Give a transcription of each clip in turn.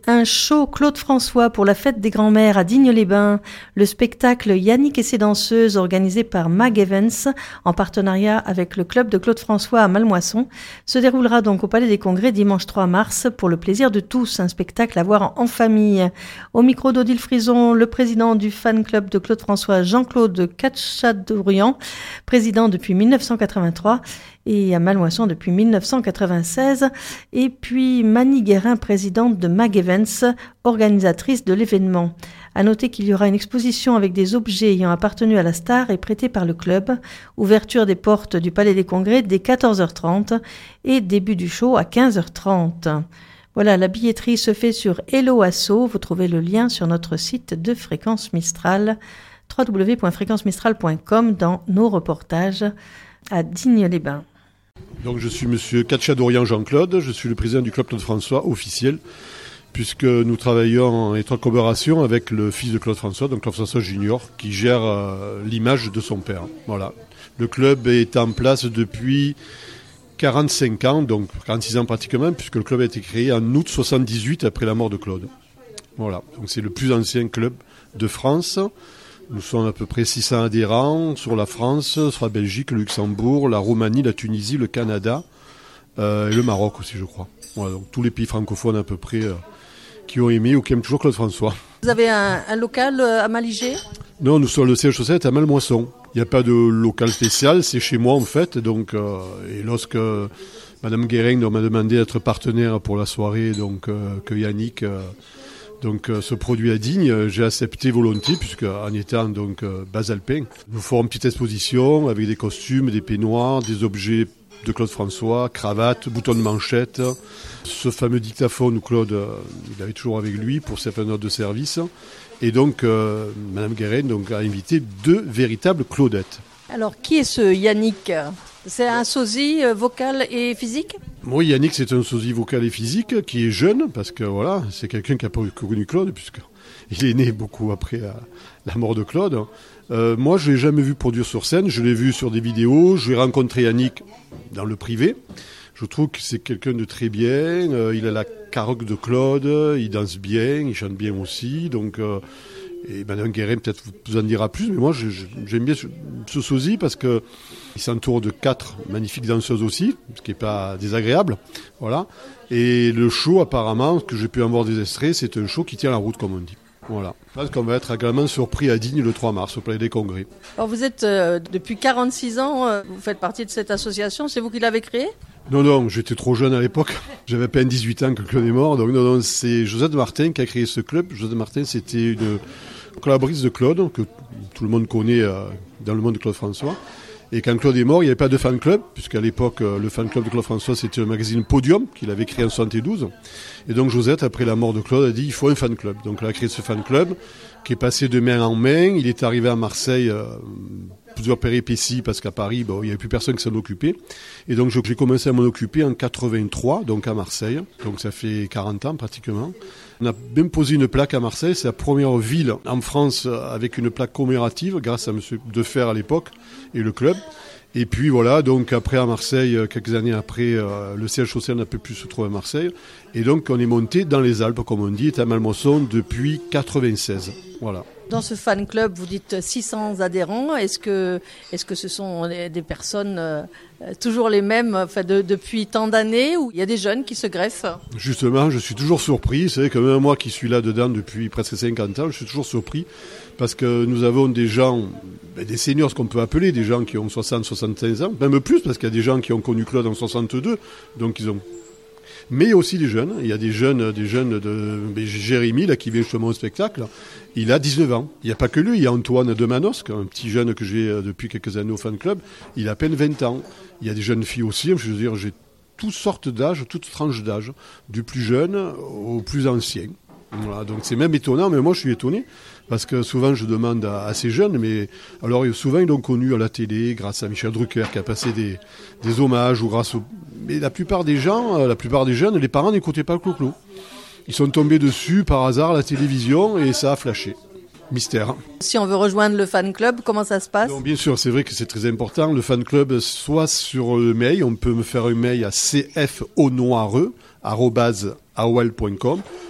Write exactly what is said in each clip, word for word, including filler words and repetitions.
Un show Claude François pour la fête des grands-mères à Digne-les-Bains. Le spectacle Yannick et ses danseuses organisé par Mag Events en partenariat avec le club de Claude François à Mallemoisson se déroulera donc au Palais des Congrès dimanche trois mars pour le plaisir de tous. Un spectacle à voir en famille. Au micro d'Odile Frison, le président du fan club de Claude François, Jean-Claude Cacciadorian, président depuis dix-neuf cent quatre-vingt-trois et à Mallemoisson depuis dix-neuf cent quatre-vingt-seize. Et puis Mani Guérin, présidente de Mag Events, organisatrice de l'événement. À noter qu'il y aura une exposition avec des objets ayant appartenu à la star et prêtés par le club. Ouverture des portes du Palais des Congrès dès quatorze heures trente et début du show à quinze heures trente. Voilà, la billetterie se fait sur Hello Asso. Vous trouvez le lien sur notre site de Fréquence Mistral, w w w point fréquence mistral point com, dans nos reportages à Digne-les-Bains. Donc je suis monsieur Cacciadorian Jean-Claude, je suis le président du club Claude François officiel, puisque nous travaillons en étroite collaboration avec le fils de Claude François, donc Claude François Junior, qui gère euh, l'image de son père. Voilà. Le club est en place depuis quarante-cinq ans, donc quarante-six ans pratiquement, puisque le club a été créé en août soixante-dix-huit après la mort de Claude. Voilà. Donc c'est le plus ancien club de France. Nous sommes à peu près six cents adhérents sur la France, sur la Belgique, le Luxembourg, la Roumanie, la Tunisie, le Canada euh, et le Maroc aussi, je crois. Voilà, donc tous les pays francophones à peu près euh, qui ont aimé ou qui aiment toujours Claude François. Vous avez un, un local à Maligé ? Non, nous sommes le siège social à Mallemoisson. Il n'y a pas de local spécial, c'est chez moi en fait. Donc, euh, et lorsque Madame Guérin m'a demandé d'être partenaire pour la soirée, donc euh, que Yannick euh, donc, euh, se produit à Digne, j'ai accepté volontiers, puisque en étant donc euh, base alpin, nous ferons une petite exposition avec des costumes, des peignoirs, des objets de Claude François, cravate, bouton de manchette, ce fameux dictaphone où Claude, euh, il avait toujours avec lui pour certaines notes de service. Et donc, euh, Madame Guérin donc, a invité deux véritables Claudettes. Alors, qui est ce Yannick ? C'est un sosie euh, vocal et physique ? Oui, Yannick, c'est un sosie vocal et physique qui est jeune, parce que voilà, c'est quelqu'un qui n'a pas connu Claude, puisqu'il est né beaucoup après la, la mort de Claude. Euh, moi, je ne l'ai jamais vu produire sur scène, je l'ai vu sur des vidéos, je l'ai rencontré Yannick dans le privé. Je trouve que c'est quelqu'un de très bien, euh, il a la carotte de Claude, il danse bien, il chante bien aussi, donc... Euh, et Madame Guérin peut-être vous en dira plus, mais moi je, je, j'aime bien ce, ce sosie parce qu'il s'entoure de quatre magnifiques danseuses aussi, ce qui n'est pas désagréable. Voilà. Et le show, apparemment, que j'ai pu en voir des extraits, c'est un show qui tient la route, comme on dit. Voilà. Je pense qu'on va être également surpris à Digne le trois mars, au Palais des Congrès. Alors vous êtes, euh, depuis quarante-six ans, euh, vous faites partie de cette association, c'est vous qui l'avez créée ? Non, non, j'étais trop jeune à l'époque. J'avais à peine dix-huit ans que Claude est mort. Donc non, non, c'est Josette Martin qui a créé ce club. Josette Martin, c'était une collaboratrice de Claude, que tout le monde connaît euh, dans le monde de Claude François. Et quand Claude est mort, il n'y avait pas de fan club, puisqu'à l'époque, euh, le fan club de Claude François, c'était le magazine Podium, qu'il avait créé en soixante-douze. Et donc Josette, après la mort de Claude, a dit, il faut un fan club. Donc elle a créé ce fan club, qui est passé de main en main. Il est arrivé à Marseille... Euh, plusieurs péripéties parce qu'à Paris, bon, il n'y avait plus personne qui s'en occupait. Et donc j'ai commencé à m'en occuper en quatre-vingt-trois, donc à Marseille. Donc ça fait quarante ans pratiquement. On a même posé une plaque à Marseille. C'est la première ville en France avec une plaque commémorative grâce à M. Defer à l'époque et le club. Et puis voilà, donc après à Marseille, quelques années après, euh, le siège social n'a plus pu se trouver à Marseille. Et donc on est monté dans les Alpes, comme on dit, est à Mallemoisson depuis quatre-vingt-seize. Voilà. Dans ce fan club, vous dites six cents adhérents. Est-ce que, est-ce que ce sont des personnes euh, toujours les mêmes enfin, de, depuis tant d'années ou il y a des jeunes qui se greffent ? Justement, je suis toujours surpris. C'est vrai que même moi qui suis là-dedans depuis presque cinquante ans, je suis toujours surpris parce que nous avons des gens, ben, des seniors, ce qu'on peut appeler, des gens qui ont soixante, soixante-quinze ans, même plus parce qu'il y a des gens qui ont connu Claude en soixante-deux, donc ils ont... Mais il y a aussi des jeunes. Il y a des jeunes, des jeunes de Jérémy, là, qui vient justement au spectacle. Il a dix-neuf ans. Il n'y a pas que lui. Il y a Antoine de Manosque, un petit jeune que j'ai depuis quelques années au fan club. Il a à peine vingt ans. Il y a des jeunes filles aussi. Je veux dire, j'ai toutes sortes d'âges, toutes tranches d'âge, du plus jeune au plus ancien. Voilà, donc c'est même étonnant, mais moi je suis étonné, parce que souvent je demande à, à ces jeunes, mais alors souvent ils l'ont connu à la télé, grâce à Michel Drucker qui a passé des, des hommages, ou grâce au... Mais la plupart des gens, la plupart des jeunes, les parents n'écoutaient pas le Clo-Clo. Ils sont tombés dessus par hasard à la télévision et ça a flashé. Mystère. Si on veut rejoindre le fan club, comment ça se passe ? Non, bien sûr, c'est vrai que c'est très important. Le fan club, soit sur le mail, on peut me faire un mail à cfonoireux arobase a o l point com,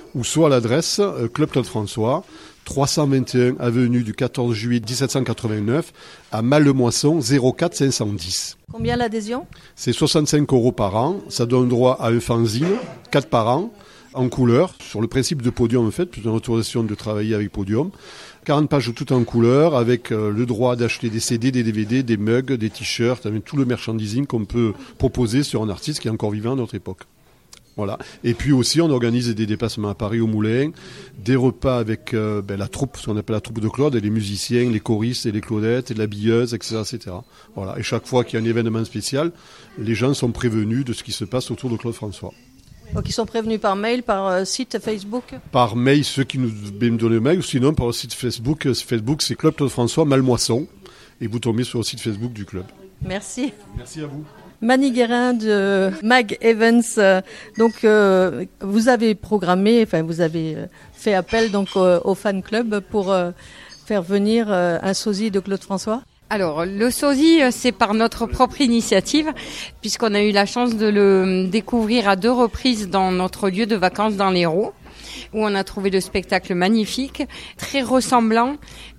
ou soit à l'adresse euh, Club Claude François, trois cent vingt et un avenue du quatorze juillet dix-sept cent quatre-vingt-neuf à Mallemoisson, zéro quatre cinq cent dix. Combien l'adhésion ? C'est soixante-cinq euros par an. Ça donne droit à un fanzine, quatre par an, en couleur, sur le principe de Podium en fait, plus une autorisation de travailler avec Podium. quarante pages tout en couleur, avec euh, le droit d'acheter des C D, des D V D, des mugs, des t-shirts, avec tout le merchandising qu'on peut proposer sur un artiste qui est encore vivant à notre époque. Voilà. Et puis aussi, on organise des déplacements à Paris au Moulin, des repas avec euh, ben, la troupe, ce qu'on appelle la troupe de Claude, et les musiciens, les choristes, et les Claudettes, et l'habilleuse, et cetera, et cetera. Voilà. Et chaque fois qu'il y a un événement spécial, les gens sont prévenus de ce qui se passe autour de Claude François. Donc ils sont prévenus par mail, par euh, site Facebook ? Par mail, ceux qui nous donnent le mail, ou sinon par le site Facebook. Facebook, c'est Club Claude François Mallemoisson, et vous tombez sur le site Facebook du club. Merci. Merci à vous. Mani Guérin de Mag Evans. Donc, euh, vous avez programmé, enfin, vous avez fait appel donc au, au fan club pour euh, faire venir euh, un sosie de Claude François. Alors, le sosie, c'est par notre propre initiative, puisqu'on a eu la chance de le découvrir à deux reprises dans notre lieu de vacances dans l'Hérault, où on a trouvé le spectacle magnifique, très ressemblant,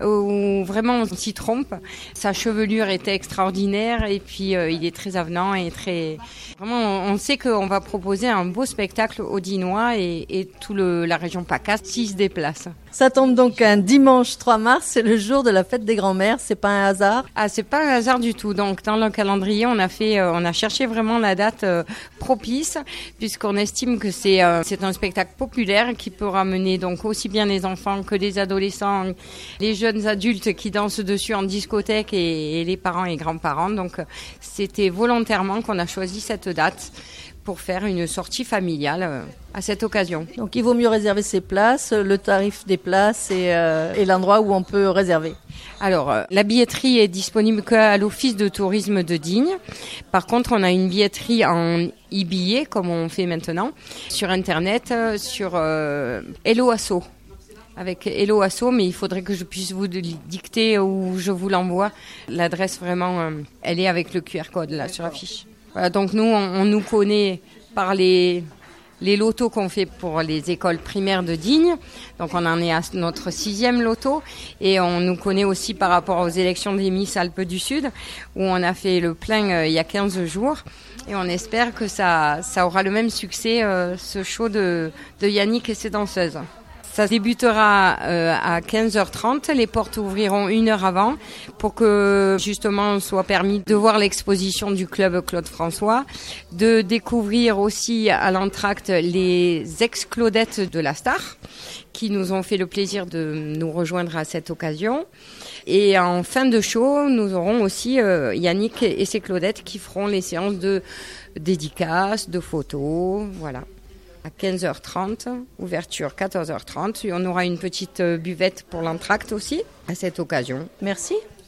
où vraiment on s'y trompe. Sa chevelure était extraordinaire et puis euh, il est très avenant et très... Vraiment, on sait qu'on va proposer un beau spectacle aux Dinois et, et toute la région PACA s'y se déplace. Ça tombe donc un dimanche trois mars, c'est le jour de la fête des grands-mères, c'est pas un hasard? Ah, c'est pas un hasard du tout. Donc dans le calendrier, on a fait, euh, on a cherché vraiment la date euh, propice, puisqu'on estime que c'est euh, c'est un spectacle populaire qui peut ramener donc aussi bien les enfants que les adolescents, les jeunes adultes qui dansent dessus en discothèque et, et les parents et grands-parents. Donc c'était volontairement qu'on a choisi cette date pour faire une sortie familiale euh, à cette occasion. Donc il vaut mieux réserver ses places, le tarif des places et, euh, et l'endroit où on peut réserver. Alors, euh, la billetterie est disponible qu'à l'Office de tourisme de Digne. Par contre, on a une billetterie en e-billet, comme on fait maintenant, sur Internet, euh, sur euh, Hello Asso. Avec Hello Asso, mais il faudrait que je puisse vous dicter ou je vous l'envoie. L'adresse, vraiment, euh, elle est avec le Q R code là sur l'affiche. Voilà, donc nous, on, on nous connaît par les, les lotos qu'on fait pour les écoles primaires de Digne. Donc on en est à notre sixième loto. Et on nous connaît aussi par rapport aux élections des Miss Alpes du Sud, où on a fait le plein euh, il y a quinze jours. Et on espère que ça, ça aura le même succès, euh, ce show de, de Yannick et ses danseuses. Ça débutera euh, à quinze heures trente, les portes ouvriront une heure avant pour que justement on soit permis de voir l'exposition du club Claude François, de découvrir aussi à l'entracte les ex-Claudettes de la Star qui nous ont fait le plaisir de nous rejoindre à cette occasion. Et en fin de show, nous aurons aussi euh, Yannick et ses Claudettes qui feront les séances de dédicaces, de photos, voilà. À quinze heures trente, ouverture quatorze heures trente. Et on aura une petite buvette pour l'entracte aussi, à cette occasion. Merci.